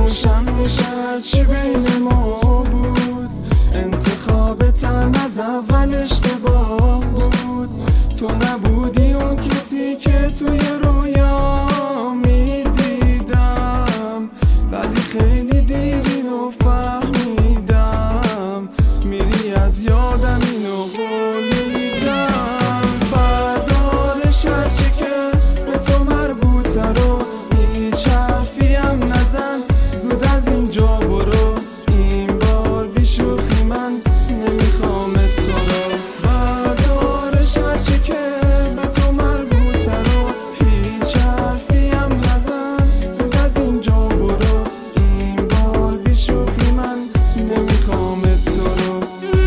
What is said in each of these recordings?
روشن میشه هرچی بین ما بود. انتخابتم از اول اشتباه بود. تو نبودی اون کسی که توی رویا میدیدم، ولی خیلی دیر اینو فهمیدم. میری از یادم اینو قولیدم. فردارش هرچی که به تو مربوطه رو هیچ حرفیم نزن، زود از اینجا برو. این بار بیشوخی من نمیخوام تو رو. فردارش هرچی که به تو مربوطه رو هیچ حرفیم نزن، زود از اینجا برو. این بار بیشوخی من نمیخوام تو رو.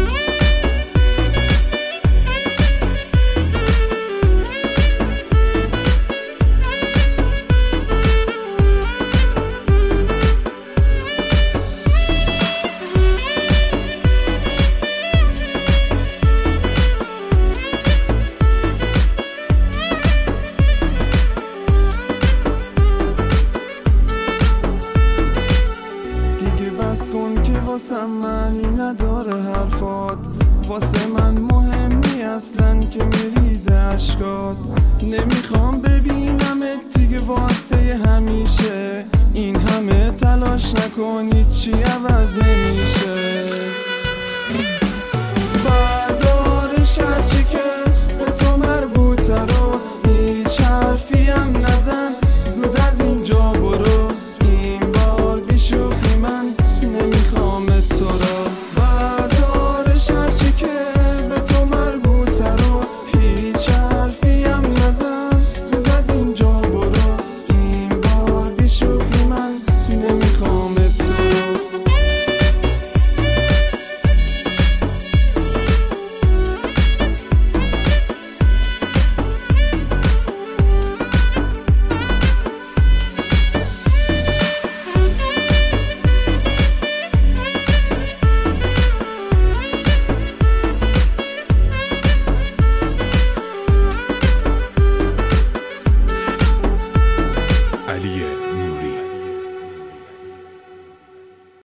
بس کن که واسه معنی نداره حرفات. واسه من مهمی اصلا که میریزه اشکات. نمیخوام ببینمت دیگه واسه همیشه. این همه تلاش نکنید چی عوض نمیشه.